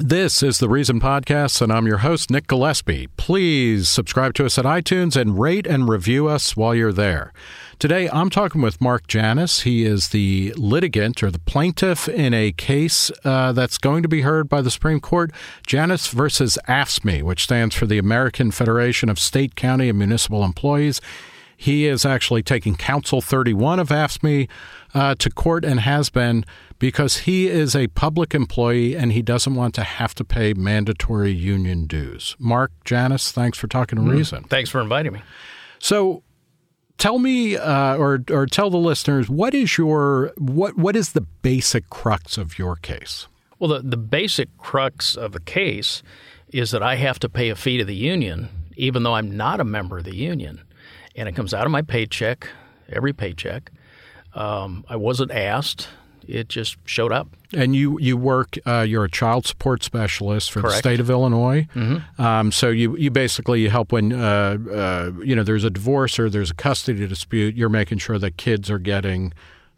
This is the Reason Podcast, and I'm your host, Nick Gillespie. Please subscribe to us at iTunes and rate and review us while you're there. Today, I'm talking with Mark Janus. He is the litigant or the plaintiff in a case that's going to be heard by the Supreme Court, Janus versus AFSCME, which stands for the American Federation of State, County, and Municipal Employees. He is actually taking Council 31 of AFSCME to court and has been because he is a public employee and he doesn't want to have to pay mandatory union dues. Mark Janus, thanks for talking to Reason. Thanks for inviting me. So tell me or tell the listeners, what is the basic crux of your case? Well, the basic crux of the case is that I have to pay a fee to the union even though I'm not a member of the union. And it comes out of my paycheck, every paycheck. I wasn't asked. It just showed up. And you work, you're a child support specialist for Correct. the state of Illinois. Mm-hmm. So you basically help when, there's a divorce or there's a custody dispute. You're making sure that kids are getting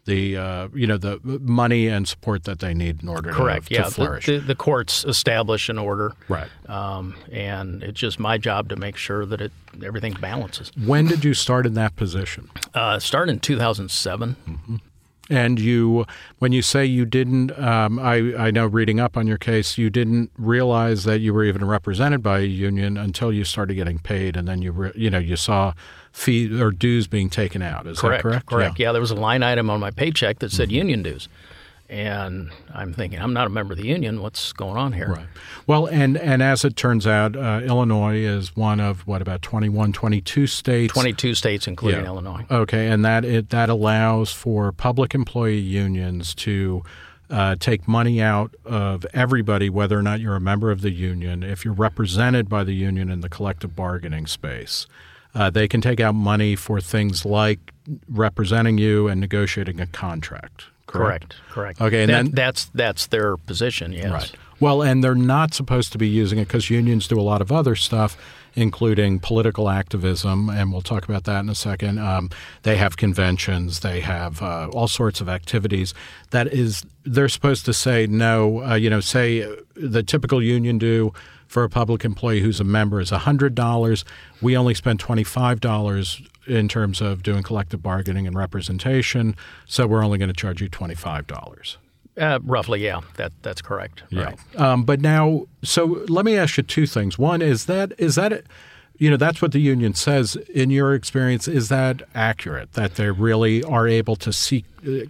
the money and support that they need in order to flourish. The courts establish an order. Right. And it's just my job to make sure that everything balances. When did you start in that position? Started in 2007. Mm-hmm. And when you say you didn't, I know reading up on your case, you didn't realize that you were even represented by a union until you started getting paid, and then you saw fee or dues being taken out. Is that correct? Correct. Yeah, there was a line item on my paycheck that said union dues. And I'm thinking, I'm not a member of the union. What's going on here? Right. Well, and as it turns out, Illinois is one of, about 21, 22 states? 22 states, including Illinois. Okay, and that allows for public employee unions to take money out of everybody, whether or not you're a member of the union. If you're represented by the union in the collective bargaining space, they can take out money for things like representing you and negotiating a contract. Correct. Okay, and that's their position. Yes. Right. Well, and they're not supposed to be using it because unions do a lot of other stuff, including political activism, and we'll talk about that in a second. They have conventions. They have all sorts of activities. They're supposed to say no. Say the typical union due for a public employee who's a member is $100. We only spend $25 in terms of doing collective bargaining and representation, so we're only going to charge you $25. Roughly, yeah. That's correct. Yeah. Right. But now, so let me ask you two things. One, is that that's what the union says. In your experience, is that accurate, that they really are able to seek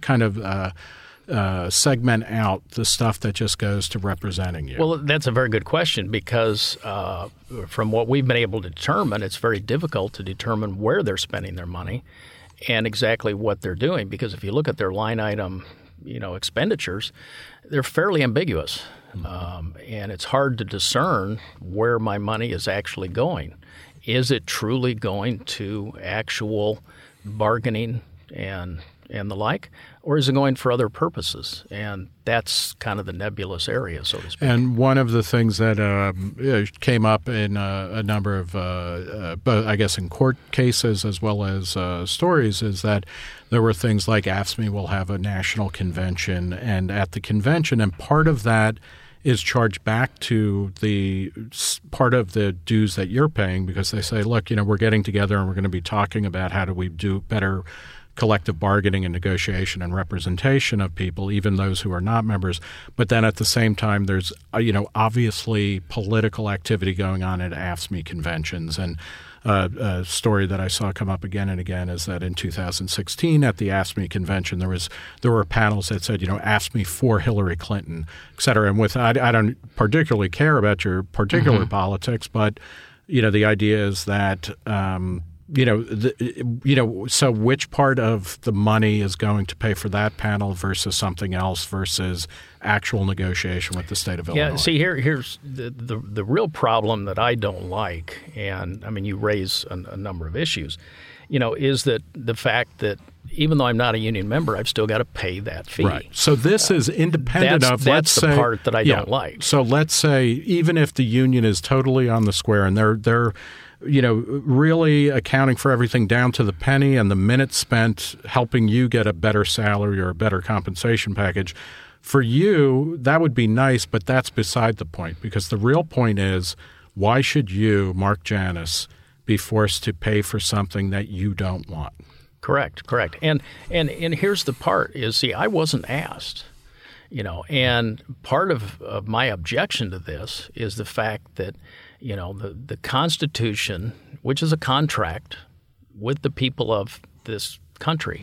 segment out the stuff that just goes to representing you? Well, that's a very good question because from what we've been able to determine, it's very difficult to determine where they're spending their money and exactly what they're doing. Because if you look at their line item, expenditures, they're fairly ambiguous. And it's hard to discern where my money is actually going. Is it truly going to actual bargaining and the like, or is it going for other purposes? And that's kind of the nebulous area, so to speak. And one of the things that came up in a number of, I guess, in court cases as well as stories is that there were things like AFSCME will have a national convention, and at the convention, and part of that is charged back to the part of the dues that you're paying because they say, look, we're getting together and we're going to be talking about how do we do better collective bargaining and negotiation and representation of people, even those who are not members. But then at the same time, there's, obviously political activity going on at AFSCME conventions. And a story that I saw come up again and again is that in 2016 at the AFSCME convention, there were panels that said, AFSCME for Hillary Clinton, et cetera. And I don't particularly care about your particular politics, but, the idea is that so which part of the money is going to pay for that panel versus something else versus actual negotiation with the state of Illinois? Yeah, see, here's the real problem that I don't like, and I mean, you raise a number of issues, is that the fact that even though I'm not a union member, I've still got to pay that fee. Right. So this is independent of, let's say, that's the part that I don't like. So let's say even if the union is totally on the square and they're really accounting for everything down to the penny and the minutes spent helping you get a better salary or a better compensation package, for you, that would be nice, but that's beside the point, because the real point is, why should you, Mark Janus, be forced to pay for something that you don't want? Correct. And here's the part is, see, I wasn't asked, and part of my objection to this is the fact that, the Constitution, which is a contract with the people of this country,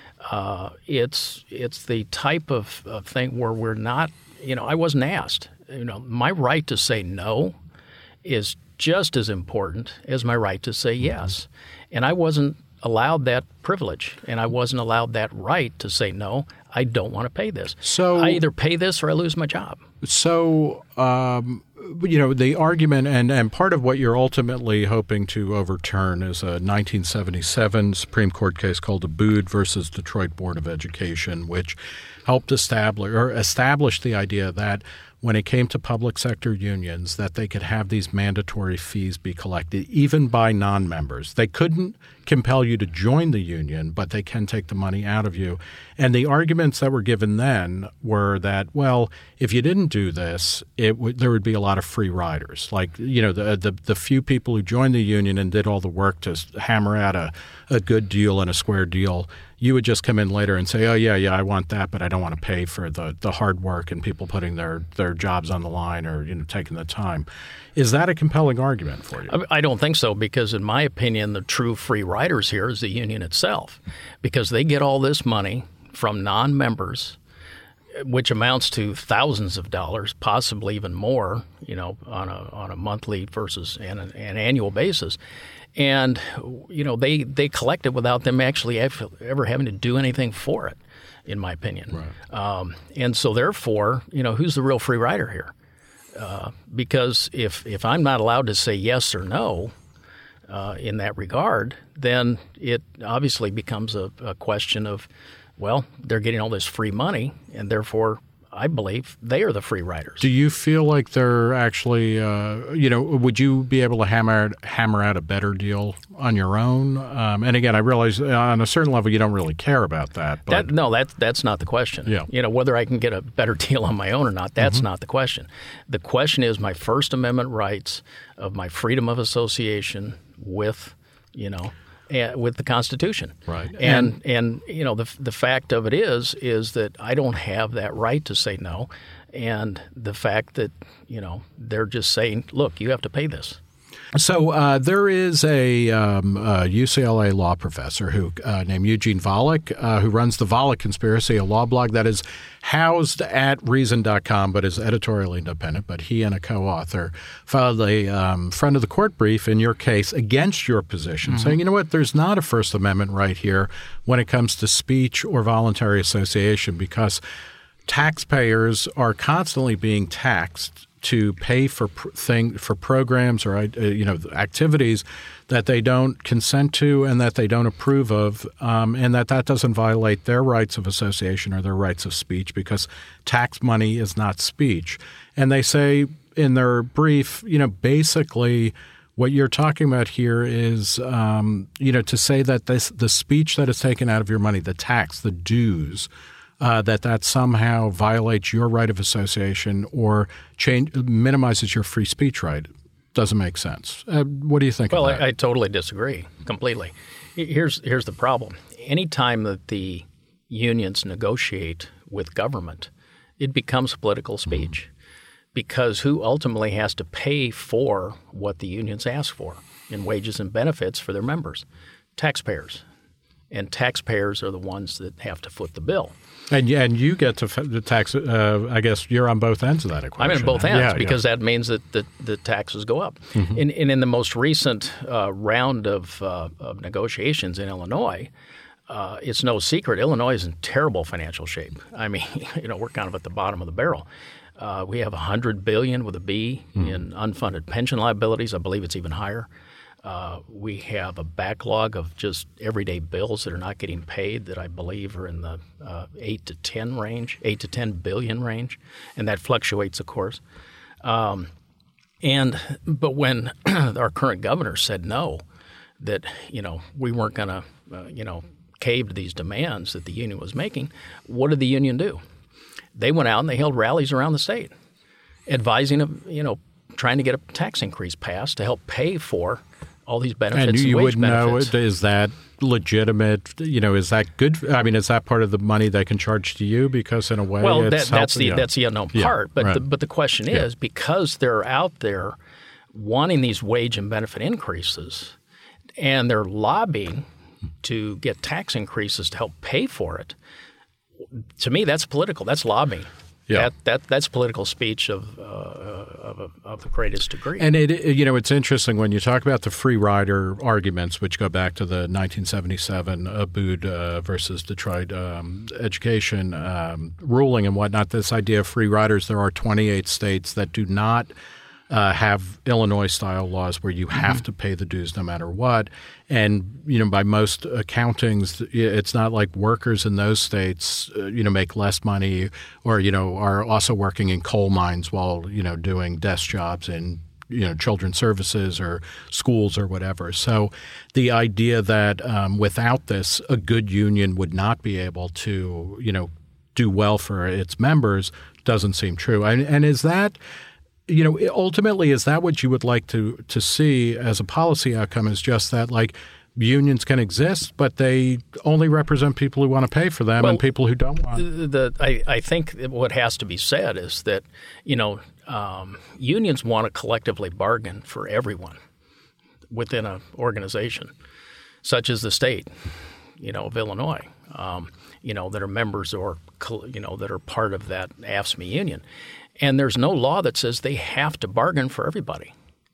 it's the type of thing where we're not, I wasn't asked. My right to say no is just as important as my right to say yes. And I wasn't allowed that privilege, and I wasn't allowed that right to say no, I don't want to pay this. So I either pay this or I lose my job. So, the argument and part of what you're ultimately hoping to overturn is a 1977 Supreme Court case called Abood versus Detroit Board of Education, which helped establish the idea that when it came to public sector unions, that they could have these mandatory fees be collected even by non-members. They couldn't compel you to join the union, but they can take the money out of you. And the arguments that were given then were that, well, if you didn't do this, there would be a lot of free riders. Like, the few people who joined the union and did all the work to hammer out a good deal and a square deal, you would just come in later and say, oh, yeah, I want that, but I don't want to pay for the hard work and people putting their jobs on the line or taking the time. Is that a compelling argument for you? I don't think so, because in my opinion, the true free riders here is the union itself, because they get all this money from non-members, which amounts to thousands of dollars, possibly even more, on a monthly versus an annual basis. And, they collect it without them actually ever having to do anything for it, in my opinion. Right. And so therefore, who's the real free rider here? Because if I'm not allowed to say yes or no in that regard, then it obviously becomes a question of, well, they're getting all this free money, and therefore I believe they are the free riders. Do you feel like they're actually, would you be able to hammer out a better deal on your own? And again, I realize on a certain level you don't really care about that. But that's not the question. Yeah. Whether I can get a better deal on my own or not, that's not the question. The question is my First Amendment rights of my freedom of association with the Constitution. Right. And the fact of it is that I don't have that right to say no. And the fact that, they're just saying, look, you have to pay this. So there is a UCLA law professor named Eugene Volokh who runs the Volokh Conspiracy, a law blog that is housed at Reason.com but is editorially independent. But he and a co-author filed a friend of the court brief in your case against your position, saying, there's not a First Amendment right here when it comes to speech or voluntary association, because taxpayers are constantly being taxed to pay for programs or activities that they don't consent to and that they don't approve of, and that doesn't violate their rights of association or their rights of speech, because tax money is not speech. And they say in their brief, basically what you're talking about here is, to say that the speech that is taken out of your money, the tax, the dues, that somehow violates your right of association or minimizes your free speech right doesn't make sense. What do you think of that? Well, I totally disagree completely. Here's the problem. Anytime that the unions negotiate with government, it becomes political speech, because who ultimately has to pay for what the unions ask for in wages and benefits for their members? Taxpayers. And taxpayers are the ones that have to foot the bill. And you get to the tax. I guess you're on both ends of that equation. I'm in both ends because that means that the taxes go up. And in the most recent round of negotiations in Illinois, it's no secret Illinois is in terrible financial shape. I mean, we're kind of at the bottom of the barrel. We have $100 billion with a B in unfunded pension liabilities. I believe it's even higher. We have a backlog of just everyday bills that are not getting paid that I believe are in the 8 to 10 billion range, and that fluctuates, of course. But when our current governor said no, that we weren't going to cave to these demands that the union was making, what did the union do? they went out and they held rallies around the state, advising of, trying to get a tax increase passed to help pay for all these benefits and you wage would benefits. Know, is that legitimate? Is that good? I mean, is that part of the money they can charge to you? Because in a way, that's the unknown part. But the question is, because they're out there wanting these wage and benefit increases, and they're lobbying to get tax increases to help pay for it. To me, that's political. That's lobbying. Yeah. That's political speech of the greatest degree. And it's interesting when you talk about the free rider arguments, which go back to the 1977 Abood versus Detroit education ruling and whatnot. This idea of free riders, there are 28 states that do not have Illinois-style laws where you have to pay the dues no matter what. And, by most accountings, it's not like workers in those states, make less money or, are also working in coal mines while, doing desk jobs in, children's services or schools or whatever. So the idea that without this, a good union would not be able to, do well for its members doesn't seem true. And is that – ultimately, is that what you would like to see as a policy outcome, is just that, like, unions can exist, but they only represent people who want to pay for them and people who don't want. I think what has to be said is that, unions want to collectively bargain for everyone within an organization, such as the state, of Illinois, that are members or, that are part of that AFSCME union. And there's no law that says they have to bargain for everybody.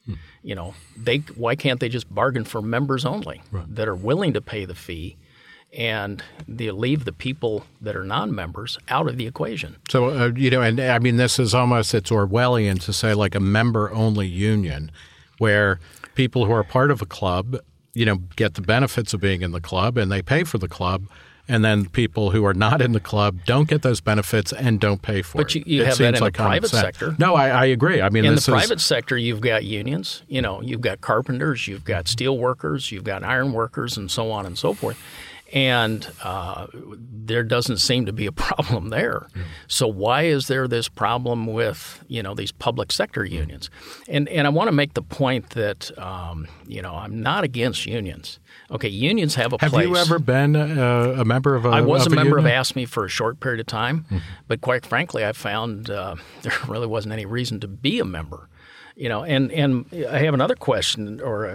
Why can't they just bargain for members only that are willing to pay the fee, and they leave the people that are non-members out of the equation? So, and I mean, this is almost, it's Orwellian to say like a member-only union where people who are part of a club, get the benefits of being in the club and they pay for the club. And then people who are not in the club don't get those benefits and don't pay for it. But you have that in the private sector. No, I agree. I mean, in the private sector, you've got unions. You've got carpenters, you've got steel workers, you've got iron workers, and so on and so forth. And there doesn't seem to be a problem there. So why is there this problem with these public sector unions? And I want to make the point that I'm not against unions. Okay, unions have a place. Have you ever been a member of a I was a member union? of AFSCME for a short period of time, but quite frankly, I found there really wasn't any reason to be a member. And I have another question, or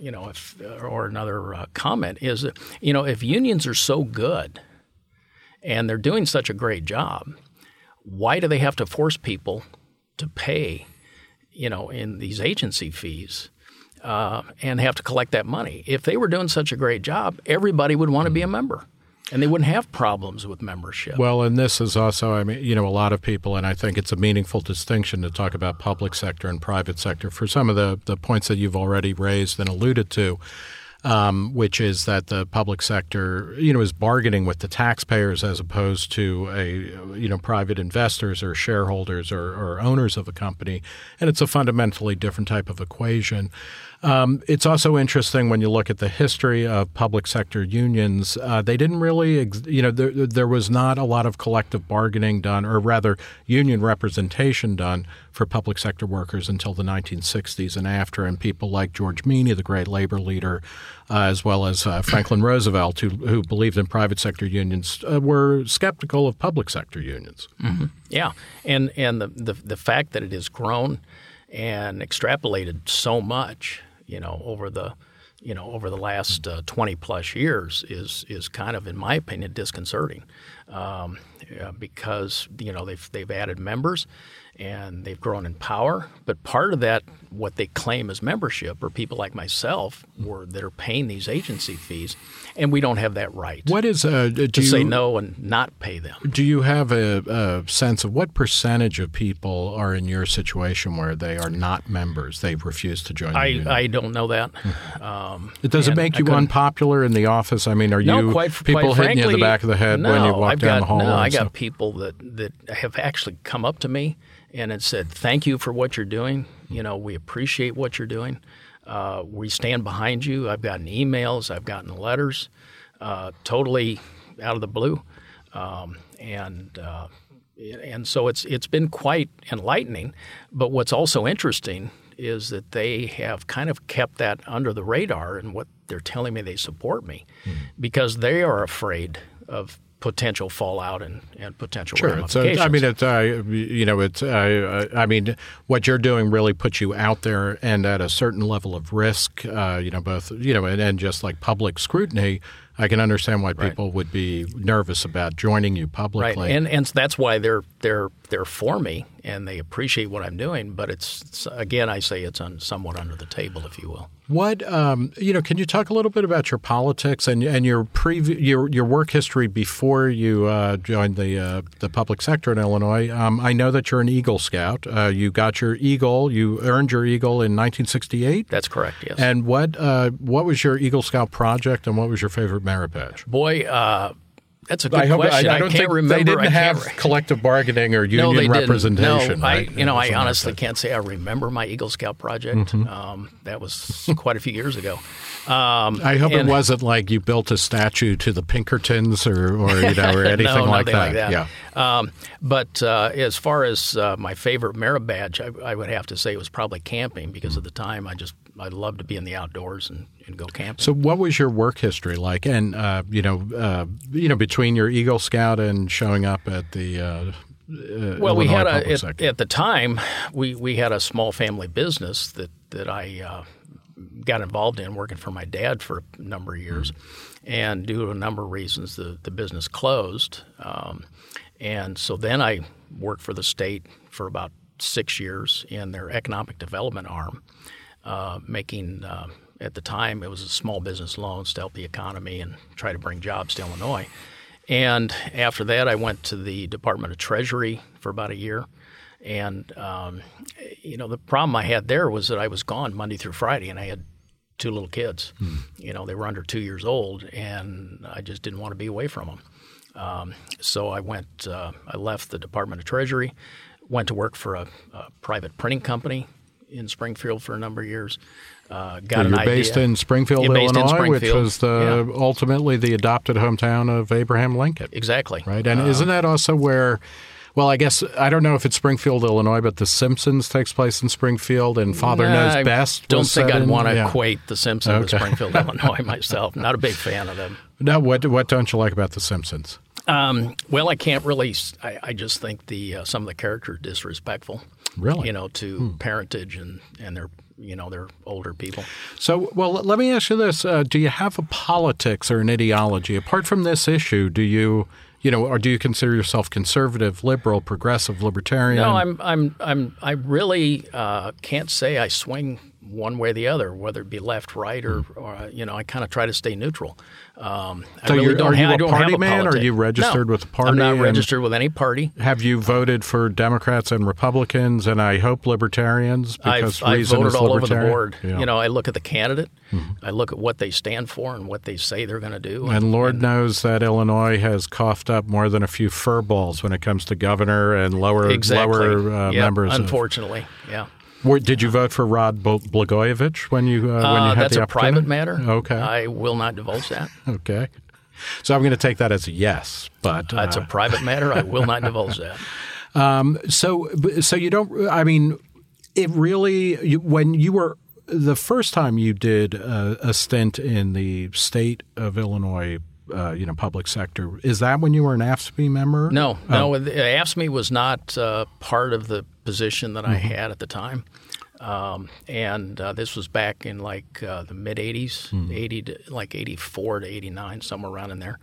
another comment is that if unions are so good and they're doing such a great job, why do they have to force people to pay, in these agency fees? And have to collect that money. If they were doing such a great job, everybody would want to be a member, and they wouldn't have problems with membership. Well, and this is also, a lot of people, and I think it's a meaningful distinction to talk about public sector and private sector for some of the points that you've already raised and alluded to. Which is that the public sector, is bargaining with the taxpayers as opposed to private investors or shareholders or owners of a company, and it's a fundamentally different type of equation. It's also interesting when you look at the history of public sector unions. They didn't really, there was not a lot of collective bargaining done, or rather union representation done for public sector workers until the 1960s and after. And people like George Meany, the great labor leader, as well as Franklin Roosevelt, who believed in private sector unions, were skeptical of public sector unions. Mm-hmm. Yeah, and the fact that it has grown and extrapolated so much, over the last 20 plus years is kind of, in my opinion, disconcerting, because they've added members and they've grown in power. But part of that, what they claim as membership, are people like myself that are paying these agency fees, and we don't have that right. What is to say no and not pay them? Do you have a sense of what percentage of people are in your situation where they are not members? They've refused to join the union? I don't know that. Does it make you unpopular in the office? I mean, are you people hitting you in the back of the head when you walk down the hall? No, I got people that have actually come up to me and had said, "Thank you for what you're doing. We appreciate what you're doing. We stand behind you." I've gotten emails, I've gotten letters, totally out of the blue, and And so it's been quite enlightening. But what's also interesting is that they have kind of kept that under the radar in what they're telling me they support me because they are afraid of potential fallout and potential ramifications. I mean, what you're doing really puts you out there and at a certain level of risk, both, and just like public scrutiny. I can understand why people would be nervous about joining you publicly. Right, and that's why they're for me and they appreciate what I'm doing. But it's again, I say it's somewhat under the table, if you will. What can you talk a little bit about your politics and your your work history before you joined the public sector in Illinois? I know that you're an Eagle Scout. You got your Eagle. You earned your Eagle in 1968. That's correct. Yes. And what was your Eagle Scout project, and what was your favorite merit badge? Boy, that's a good question. I can't remember. They didn't have collective bargaining or union representation. No, right? I honestly can't say I remember my Eagle Scout project. That was quite a few years ago. I hope it wasn't like you built a statue to the Pinkertons or anything no, like that. Like that. Yeah. But as far as my favorite merit badge, I would have to say it was probably camping because at the time I loved to be in the outdoors and go camping. So what was your work history like? And between your Eagle Scout and showing up at the we had at the time we had a small family business that I got involved in working for my dad for a number of years, and due to a number of reasons the business closed, and so then I worked for the state for about 6 years in their economic development arm, making at the time it was a small business loans to help the economy and try to bring jobs to Illinois. And after that, I went to the Department of Treasury for about a year. And, the problem I had there was that I was gone Monday through Friday, and I had 2 little kids. They were under 2 years old, and I just didn't want to be away from them. So I left the Department of Treasury, went to work for a private printing company in Springfield for a number of years. Based in Springfield, Illinois, which was ultimately the adopted hometown of Abraham Lincoln. Exactly. Right. And isn't that also where, well, I guess, I don't know if it's Springfield, Illinois, but The Simpsons takes place in Springfield and Father Knows Best. I don't think I'd want to equate The Simpsons with Springfield, Illinois myself. Not a big fan of them. No, what don't you like about The Simpsons? Well, I can't really. I just think some of the characters are disrespectful. Really? To parentage and their they're older people. So, well, let me ask you this: do you have a politics or an ideology apart from this issue? Do you? Or do you consider yourself conservative, liberal, progressive, libertarian? No, I really can't say I swing one way or the other, whether it be left, right, or I kind of try to stay neutral. Are you a party man, or are you registered with a party? I'm not registered with any party. Have you voted for Democrats and Republicans, and I hope Libertarians? Because I've voted all over the board. Yeah. I look at the candidate, I look at what they stand for and what they say they're going to do. And Lord knows that Illinois has coughed up more than a few fur balls when it comes to governor and lower members. Unfortunately, yeah. Did you vote for Rod Blagojevich when you had the opportunity? That's a private matter. Okay. I will not divulge that. Okay. So I'm going to take that as a yes. But it's a private matter. I will not divulge that. So you don't – I mean, it really – when you were – the first time you did a stint in the state of Illinois public sector, is that when you were an AFSCME member? No. AFSCME was not part of the position that I had at the time. And this was back in the mid 80s, 80 to 84 to 89, somewhere around in there.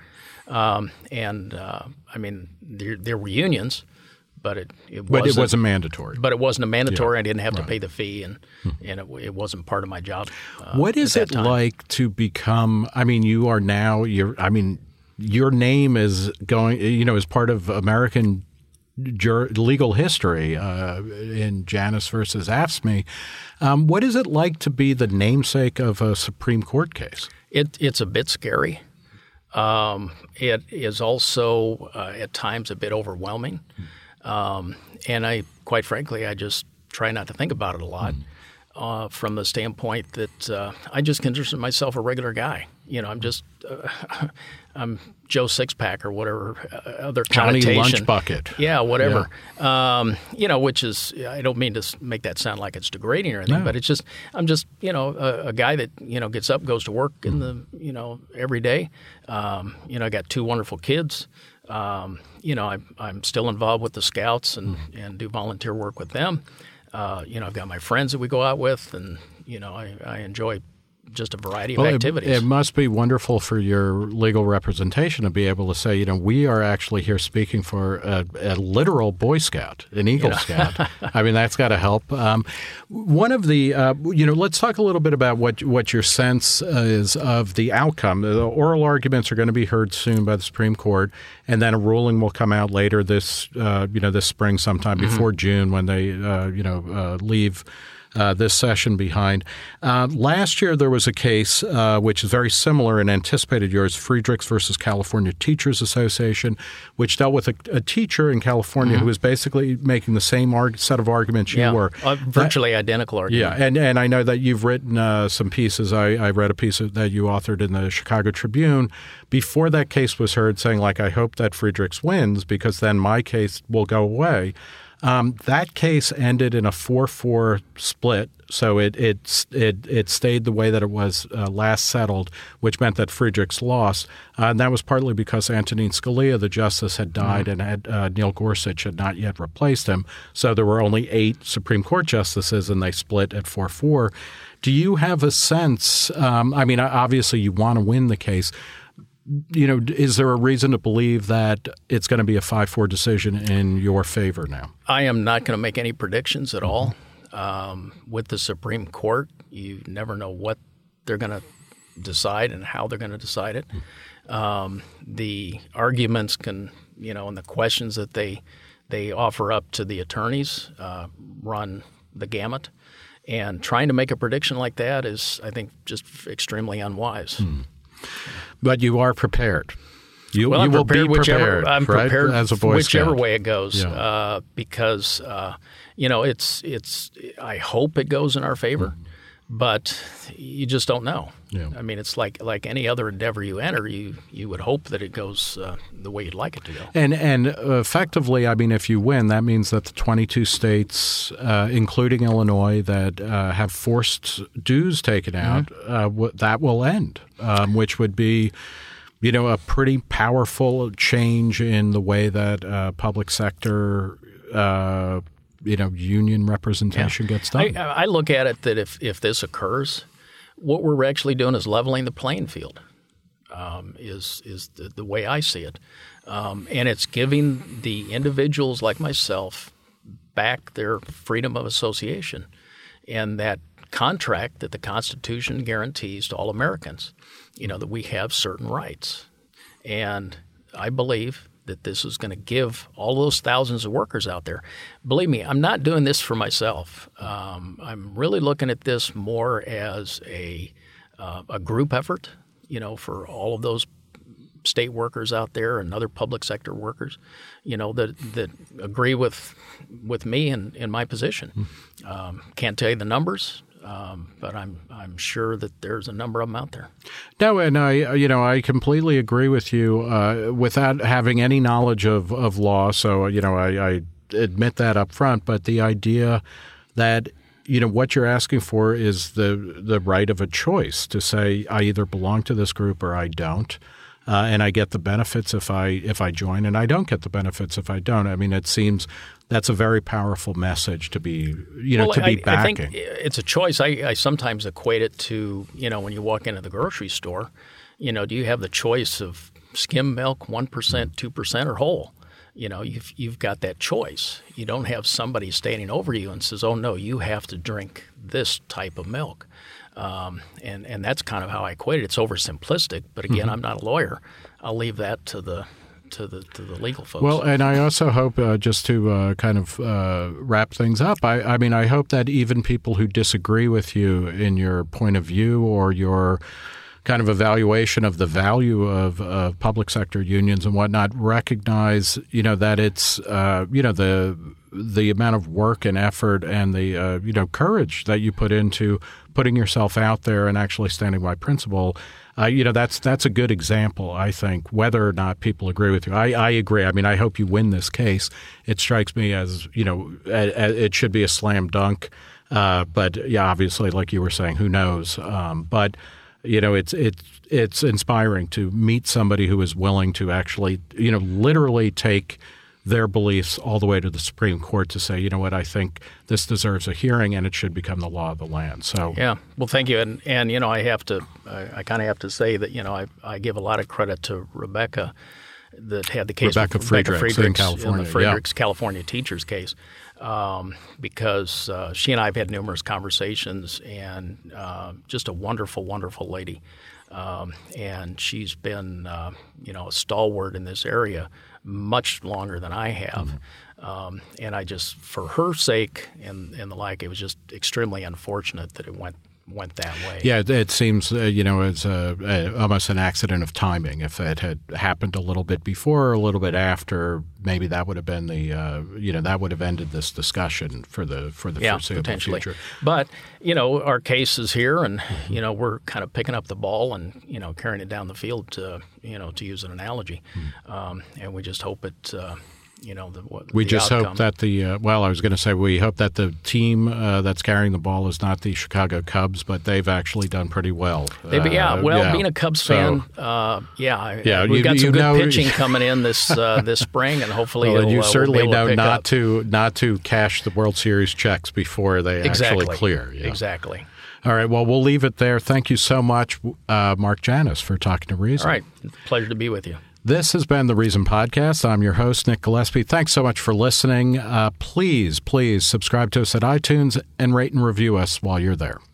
There were unions, but it wasn't mandatory. But it wasn't a mandatory. Yeah. I didn't have to pay the fee, and it wasn't part of my job. What is it like to become? I mean, you are now. Your name is going. As part of American legal history in Janus versus AFSCME. What is it like to be the namesake of a Supreme Court case? It's a bit scary. It is also at times a bit overwhelming. And quite frankly, I just try not to think about it a lot. from the standpoint that I just consider myself a regular guy. I'm just I'm Joe Sixpack or whatever other Johnny connotation. Lunch Bucket. Yeah, whatever. Yeah. Which is, I don't mean to make that sound like it's degrading or anything, but it's just I'm just a guy that gets up, goes to work in the every day. I got 2 wonderful kids. I'm still involved with the Scouts and do volunteer work with them. I've got my friends that we go out with, and I enjoy just a variety of activities. It must be wonderful for your legal representation to be able to say, we are actually here speaking for a literal Boy Scout, an Eagle Scout. I mean, that's got to help. One of the, let's talk a little bit about what your sense is of the outcome. The oral arguments are going to be heard soon by the Supreme Court, and then a ruling will come out later this spring, sometime before June, when they, leave this session behind. Last year, there was a case which is very similar and anticipated yours, Friedrichs versus California Teachers Association, which dealt with a teacher in California who was basically making the same set of arguments you were. Virtually identical argument. Yeah, and I know that you've written some pieces. I read a piece that you authored in the Chicago Tribune before that case was heard saying, I hope that Friedrichs wins because then my case will go away. That case ended in a 4-4 split, so it stayed the way that it was last settled, which meant that Friedrichs lost. And that was partly because Antonin Scalia, the justice, had died and Neil Gorsuch had not yet replaced him. So there were only 8 Supreme Court justices, and they split at 4-4. Do you have a sense obviously you want to win the case. Is there a reason to believe that it's going to be a 5-4 decision in your favor now? I am not going to make any predictions at all. With the Supreme Court, you never know what they're going to decide and how they're going to decide it. The arguments can, and the questions that they offer up to the attorneys run the gamut. And trying to make a prediction like that is, I think, just extremely unwise. But you are prepared. You I'm will prepared be prepared. I'm prepared as a Boy whichever Scout. way it goes, because it's. I hope it goes in our favor, but you just don't know. Yeah. I mean, it's like any other endeavor you enter. You would hope that it goes the way you'd like it to go. And effectively, if you win, that means that the 22 states, including Illinois, that have forced dues taken out, that will end, which would be, a pretty powerful change in the way that public sector, union representation gets done. I look at it that if this occurs, what we're actually doing is leveling the playing field. Is the way I see it, and it's giving the individuals like myself back their freedom of association, and that contract that the Constitution guarantees to all Americans. That we have certain rights, and I believe that this is going to give all those thousands of workers out there. Believe me, I'm not doing this for myself. I'm really looking at this more as a group effort, for all of those state workers out there and other public sector workers, that agree with me in my position. Can't tell you the numbers. But I'm sure that there's a number of them out there. No, and I completely agree with you without having any knowledge of law. So I admit that up front. But the idea that what you're asking for is the right of a choice to say I either belong to this group or I don't. And I get the benefits if I join, and I don't get the benefits if I don't. It seems that's a very powerful message to be backing. I think it's a choice. I sometimes equate it to when you walk into the grocery store, do you have the choice of skim milk, 1%, 2%, or whole? You've got that choice. You don't have somebody standing over you and says, "Oh no, you have to drink this type of milk." And that's kind of how I equate it. It's oversimplistic, but again, I'm not a lawyer. I'll leave that to the legal folks. Well, and I also hope, just to wrap things up, I hope that even people who disagree with you in your point of view or your kind of evaluation of the value of public sector unions and whatnot, recognize, that it's, the amount of work and effort and the, courage that you put into putting yourself out there and actually standing by principle. That's a good example, I think, whether or not people agree with you. I agree. I mean, I hope you win this case. It strikes me as, it should be a slam dunk. But yeah, obviously, like you were saying, who knows? But it's inspiring to meet somebody who is willing to actually, literally take their beliefs all the way to the Supreme Court to say, you know what, I think this deserves a hearing and it should become the law of the land. So yeah, well, thank you, and I kind of have to say that I give a lot of credit to Rebecca that had the case. Rebecca Friedrichs in California, in the Friedrichs California teachers case. Because she and I have had numerous conversations, and just a wonderful, wonderful lady. And she's been, a stalwart in this area much longer than I have. And I just, for her sake and the like, it was just extremely unfortunate that it went that way. Yeah, it seems, it's almost an accident of timing. If it had happened a little bit before or a little bit after, maybe that would have been that would have ended this discussion for the foreseeable future. But, our case is here, and, we're kind of picking up the ball and, carrying it down the field to use an analogy. And we just hope it we just hope that I was going to say we hope that the team that's carrying the ball is not the Chicago Cubs, but they've actually done pretty well. Being a Cubs fan, we've got some good pitching coming in this spring, and hopefully you certainly know not to cash the World Series checks before they actually clear. Yeah. Exactly. All right, well, we'll leave it there. Thank you so much, Mark Janus, for talking to Reason. All right, pleasure to be with you. This has been the Reason Podcast. I'm your host, Nick Gillespie. Thanks so much for listening. Please subscribe to us at iTunes and rate and review us while you're there.